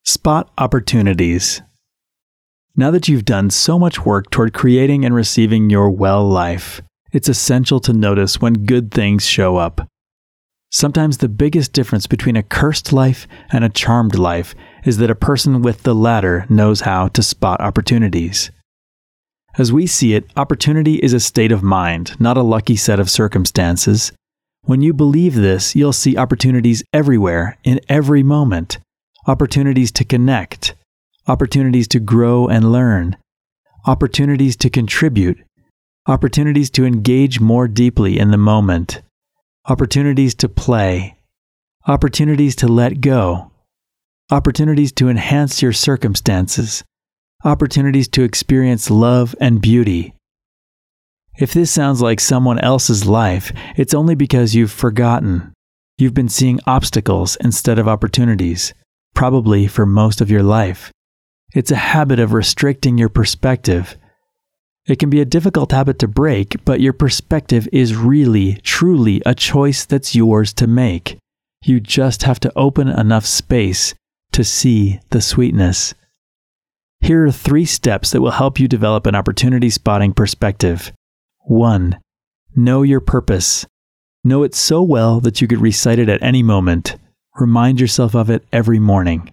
Spot opportunities. Now that you've done so much work toward creating and receiving your well life, it's essential to notice when good things show up. Sometimes the biggest difference between a cursed life and a charmed life is that a person with the latter knows how to spot opportunities. As we see it, opportunity is a state of mind, not a lucky set of circumstances. When you believe this, you'll see opportunities everywhere, in every moment. Opportunities to connect, opportunities to grow and learn, opportunities to contribute, opportunities to engage more deeply in the moment, opportunities to play, opportunities to let go, opportunities to enhance your circumstances, opportunities to experience love and beauty. If this sounds like someone else's life, it's only because you've forgotten. You've been seeing obstacles instead of opportunities, probably for most of your life. It's a habit of restricting your perspective. It can be a difficult habit to break, but your perspective is really, truly a choice that's yours to make. You just have to open enough space to see the sweetness. Here are 3 steps that will help you develop an opportunity spotting perspective. 1. Know your purpose. Know it so well that you could recite it at any moment. Remind yourself of it every morning.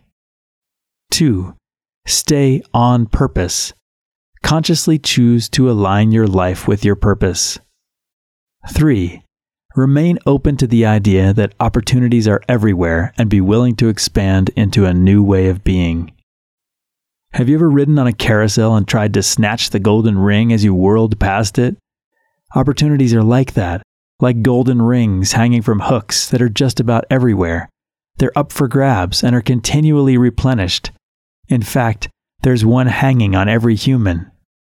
2. Stay on purpose. Consciously choose to align your life with your purpose. 3. Remain open to the idea that opportunities are everywhere and be willing to expand into a new way of being. Have you ever ridden on a carousel and tried to snatch the golden ring as you whirled past it? Opportunities are like that, like golden rings hanging from hooks that are just about everywhere. They're up for grabs and are continually replenished. In fact, there's one hanging on every human.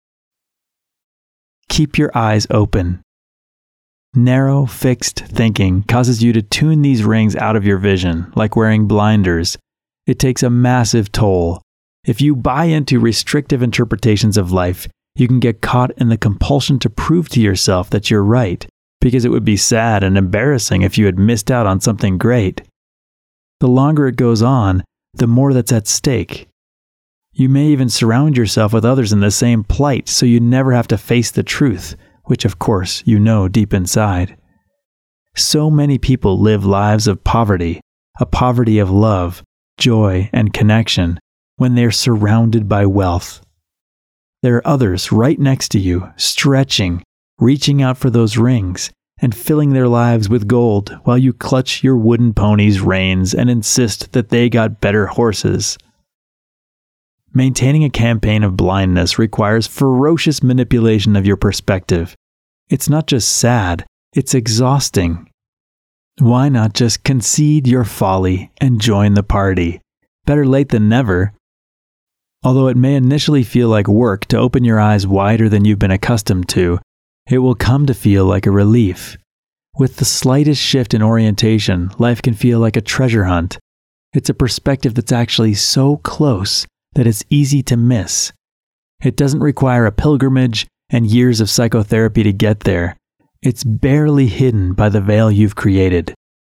Keep your eyes open. Narrow, fixed thinking causes you to tune these rings out of your vision, like wearing blinders. It takes a massive toll. If you buy into restrictive interpretations of life, you can get caught in the compulsion to prove to yourself that you're right, because it would be sad and embarrassing if you had missed out on something great. The longer it goes on, the more that's at stake. You may even surround yourself with others in the same plight so you never have to face the truth, which of course you know deep inside. So many people live lives of poverty, a poverty of love, joy, and connection, when they're surrounded by wealth. There are others right next to you, stretching, reaching out for those rings, and filling their lives with gold while you clutch your wooden pony's reins and insist that they got better horses. Maintaining a campaign of blindness requires ferocious manipulation of your perspective. It's not just sad, it's exhausting. Why not just concede your folly and join the party? Better late than never. Although it may initially feel like work to open your eyes wider than you've been accustomed to, it will come to feel like a relief. With the slightest shift in orientation, life can feel like a treasure hunt. It's a perspective that's actually so close that it's easy to miss. It doesn't require a pilgrimage and years of psychotherapy to get there. It's barely hidden by the veil you've created.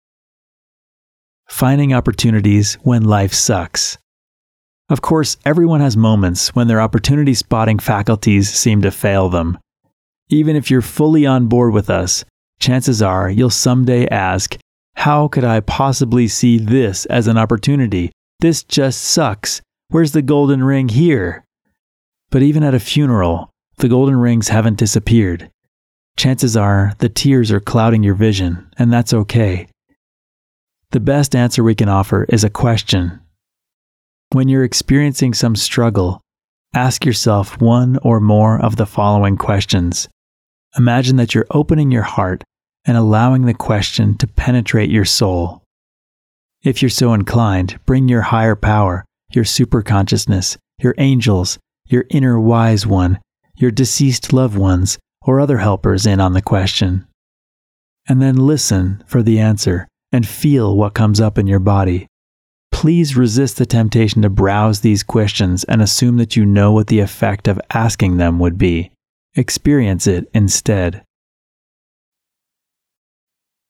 Finding opportunities when life sucks. Of course, everyone has moments when their opportunity spotting faculties seem to fail them. Even if you're fully on board with us, chances are you'll someday ask, how could I possibly see this as an opportunity? This just sucks. Where's the golden ring here? But even at a funeral, the golden rings haven't disappeared. Chances are the tears are clouding your vision, and that's okay. The best answer we can offer is a question. When you're experiencing some struggle, ask yourself one or more of the following questions. Imagine that you're opening your heart and allowing the question to penetrate your soul. If you're so inclined, bring your higher power, your superconsciousness, your angels, your inner wise one, your deceased loved ones, or other helpers in on the question. And then listen for the answer and feel what comes up in your body. Please resist the temptation to browse these questions and assume that you know what the effect of asking them would be. Experience it instead.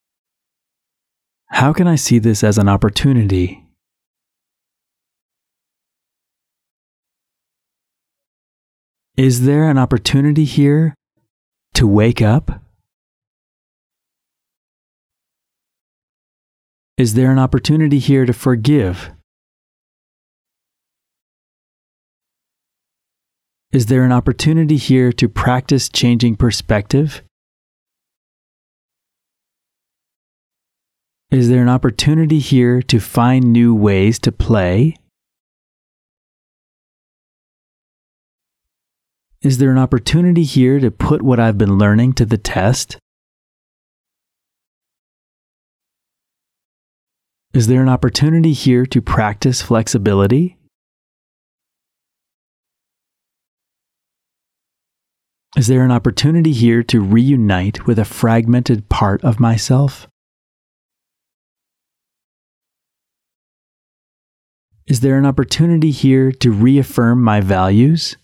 How can I see this as an opportunity? Is there an opportunity here to wake up? Is there an opportunity here to forgive? Is there an opportunity here to practice changing perspective? Is there an opportunity here to find new ways to play? Is there an opportunity here to put what I've been learning to the test? Is there an opportunity here to practice flexibility? Is there an opportunity here to reunite with a fragmented part of myself? Is there an opportunity here to reaffirm my values?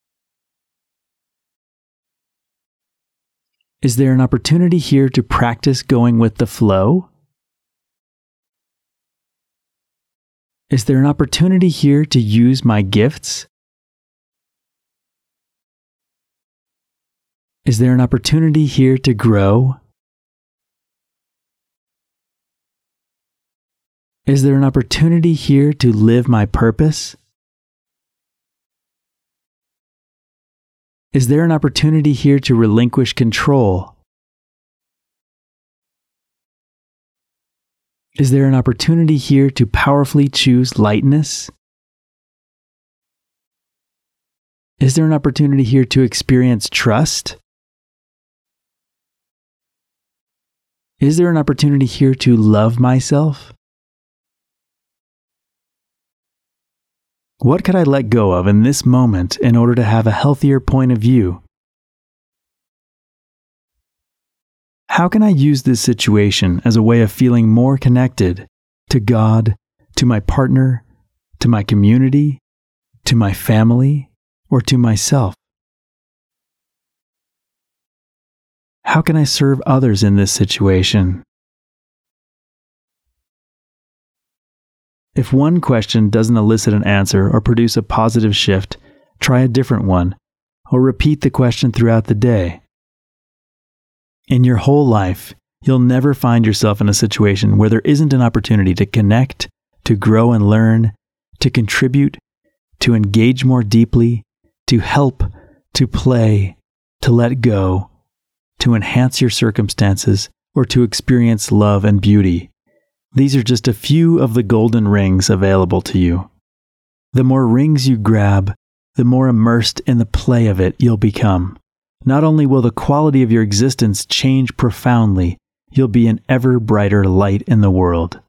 Is there an opportunity here to practice going with the flow? Is there an opportunity here to use my gifts? Is there an opportunity here to grow? Is there an opportunity here to live my purpose? Is there an opportunity here to relinquish control? Is there an opportunity here to powerfully choose lightness? Is there an opportunity here to experience trust? Is there an opportunity here to love myself? What could I let go of in this moment in order to have a healthier point of view? How can I use this situation as a way of feeling more connected to God, to my partner, to my community, to my family, or to myself? How can I serve others in this situation? If one question doesn't elicit an answer or produce a positive shift, try a different one, or repeat the question throughout the day. In your whole life, you'll never find yourself in a situation where there isn't an opportunity to connect, to grow and learn, to contribute, to engage more deeply, to help, to play, to let go, to enhance your circumstances, or to experience love and beauty. These are just a few of the golden rings available to you. The more rings you grab, the more immersed in the play of it you'll become. Not only will the quality of your existence change profoundly, you'll be an ever brighter light in the world.